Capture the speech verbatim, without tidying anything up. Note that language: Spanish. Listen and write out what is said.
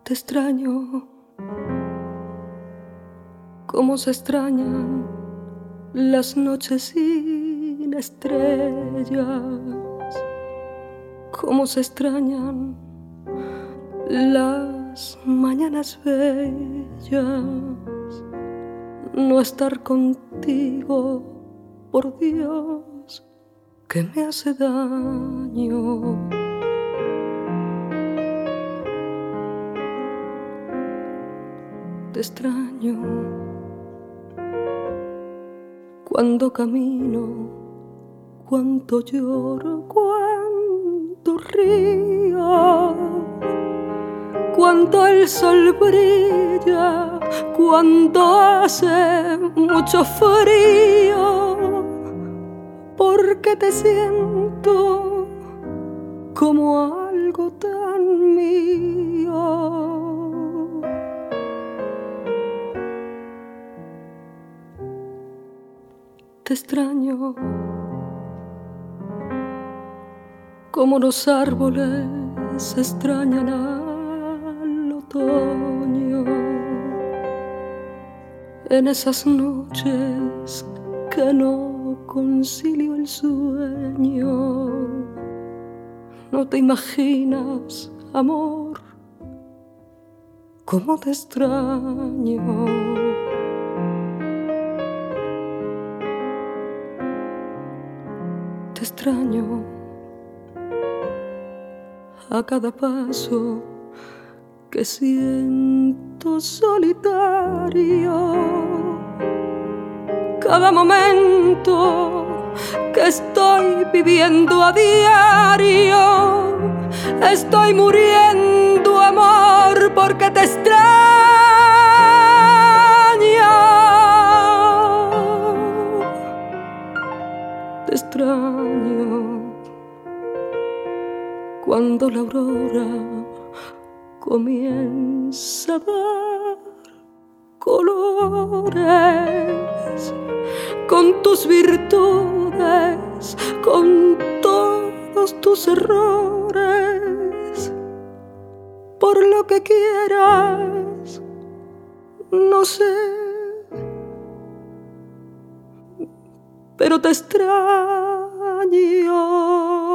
Te extraño, como se extrañan las noches sin estrellas, como se extrañan las mañanas bellas. No estar contigo, por Dios, que me hace daño. Te extraño cuando camino, cuando lloro, cuando río, cuando el sol brilla, cuando hace mucho frío, porque te siento como algo tan mío. Te extraño como los árboles se extrañan al otoño, en esas noches que no concilio el sueño. No te imaginas, amor, cómo te extraño. Te extraño a cada paso que siento solitario, cada momento que estoy viviendo a diario. Estoy muriendo, amor, porque te extraño. Te extraño cuando la aurora comienza a dar colores, con tus virtudes, con todos tus errores. Por lo que quieras, no sé, pero te extraño.